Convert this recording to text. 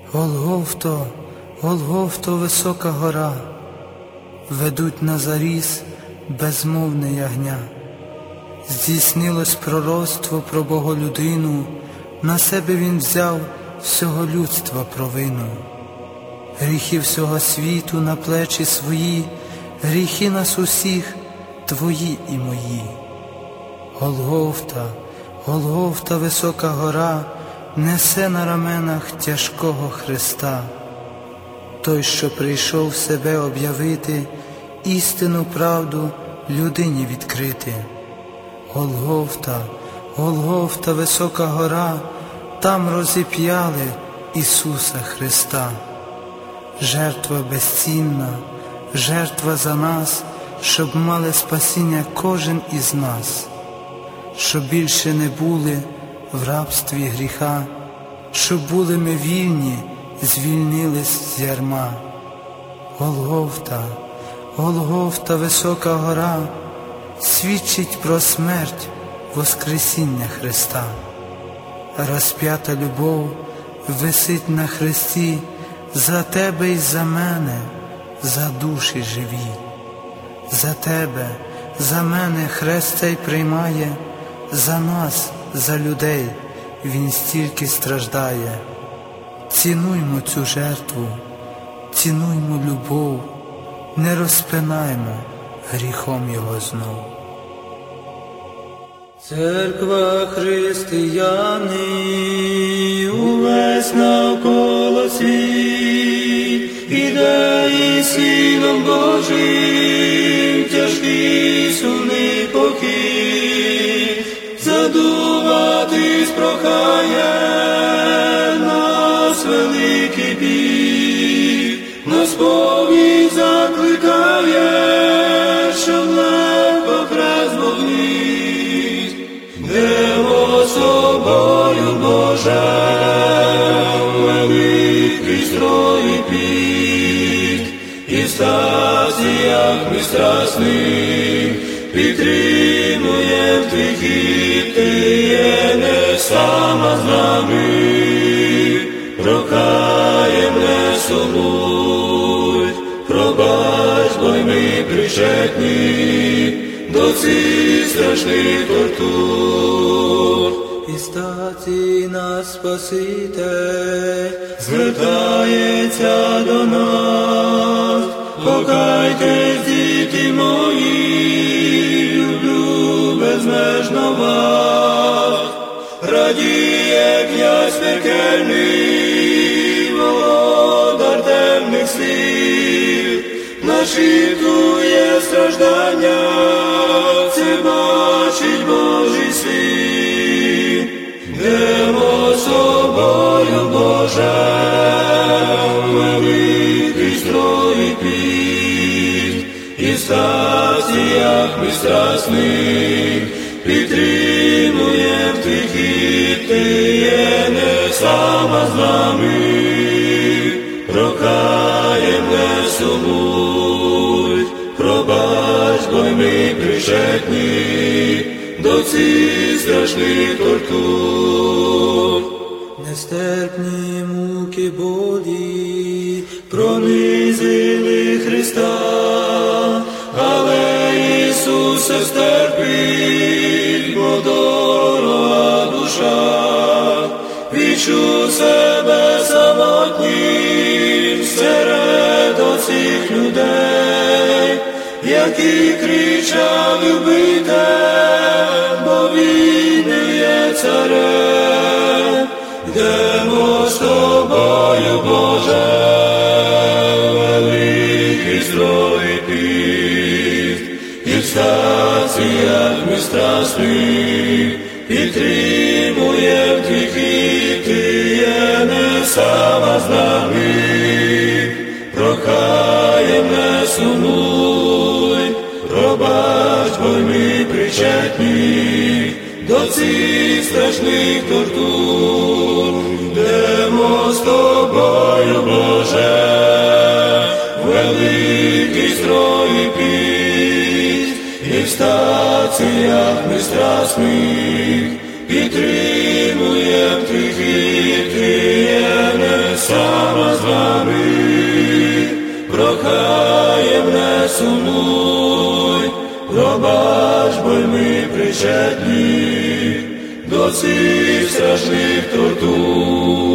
Голгофто, Голгофто, висока гора, ведуть на заріз безмовне ягня. Здійснилось пророцтво про Боголюдину, на себе він взяв всього людства провину. Гріхи всього світу на плечі свої, гріхи нас усіх, твої і мої. Голгофта, Голгофта, висока гора, несе на раменах тяжкого Христа. Той, що прийшов себе об'явити, істину, правду людині відкрити. Голгофта, Голгофта, висока гора, там розіп'яли Ісуса Христа. Жертва безцінна, жертва за нас, щоб мали спасіння кожен із нас, щоб більше не були в рабстві гріха, щоб були ми вільні, звільнились з ярма. Голгофта, Голгофта, висока гора, свідчить про смерть воскресіння Христа. Розп'ята любов висить на хресті за тебе і за мене, за душі живі. За тебе, за мене хрест цей приймає, за нас, за людей він стільки страждає. Цінуймо цю жертву, цінуймо любов, не розпинаймо гріхом його знов. Церква християни, увесь навколо світ, іде і Сином Божим тяжкий сумний похід, задуматись прохає нас великий біль, на сповідь закликає, щоб легко хрест Бог ніс. Йдемо з собою, Боже, великий строй піт, і в стаціях ми страсних підтримуєм твій хід, ти є не сама з нами, прохаєм не сумуй, пробач, бо й ми причетні до цих страшних тортур. І статі нас Спаситель звертається до нас, покайтесь, діти мої, люблю безмежно вас. Радіє князь пекельний, володар темних сил, нашіптує страждання, це бачить Божий світ. Йдемо з собою, Боже, великий строй піт, і в стаціях ми страсних підтримуєм твій хід, ти є не сама з нами, прохаєм не сумуй, пробач, бо й ми причетні до цих страшних тортур. Нестерпні муки болі пронизили Христа, але Ісусе стерпить, бо дорога душа, відчув себе самотнім серед оцих людей, які кричали вбийте, бо він не є царем. Йдемо з тобою, Боже, великий строй піт, і в стаціях ми страсних підтримуєм твій хід, ти є не сама з нами, прохаєм не сумуй, пробач, бо й ми причетні до цих страшних тортур. Йдемо з тобою, Боже, великий строй піт, і в стаціях ми страсних підтримуєм твій хід, ти є не сам. благаєм, не сумуй, пробач, бо й ми причетні до цих страшних тортур.